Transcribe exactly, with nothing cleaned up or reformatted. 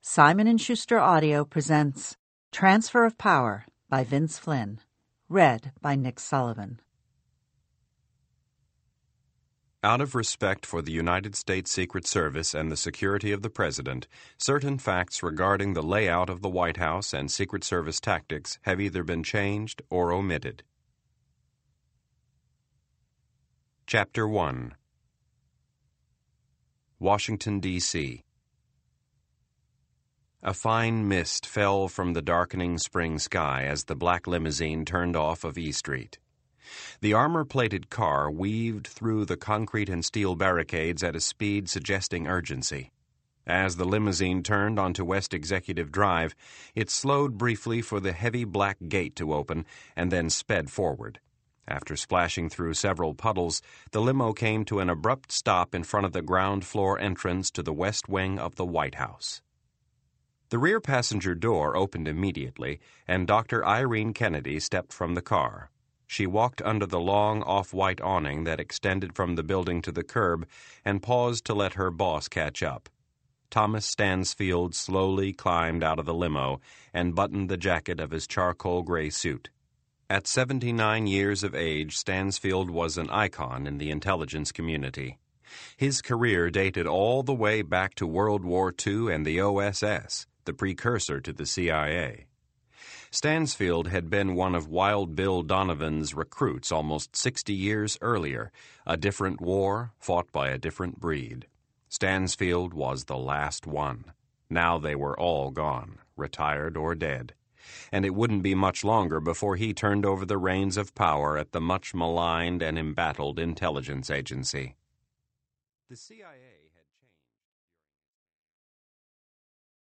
Simon and Schuster Audio presents Transfer of Power by Vince Flynn, read by Nick Sullivan. Out of respect for the United States Secret Service and the security of the President, certain facts regarding the layout of the White House and Secret Service tactics have either been changed or omitted. Chapter one. Washington, D C A fine mist fell from the darkening spring sky as the black limousine turned off of E Street. The armor-plated car weaved through the concrete and steel barricades at a speed suggesting urgency. As the limousine turned onto West Executive Drive, it slowed briefly for the heavy black gate to open and then sped forward. After splashing through several puddles, the limo came to an abrupt stop in front of the ground-floor entrance to the west wing of the White House. The rear passenger door opened immediately, and Doctor Irene Kennedy stepped from the car. She walked under the long off-white awning that extended from the building to the curb and paused to let her boss catch up. Thomas Stansfield slowly climbed out of the limo and buttoned the jacket of his charcoal gray suit. At seventy-nine years of age, Stansfield was an icon in the intelligence community. His career dated all the way back to World War Two and the O S S, the precursor to the C I A. Stansfield had been one of Wild Bill Donovan's recruits almost sixty years earlier, a different war fought by a different breed. Stansfield was the last one. Now they were all gone, retired or dead. And it wouldn't be much longer before he turned over the reins of power at the much maligned and embattled intelligence agency. The C I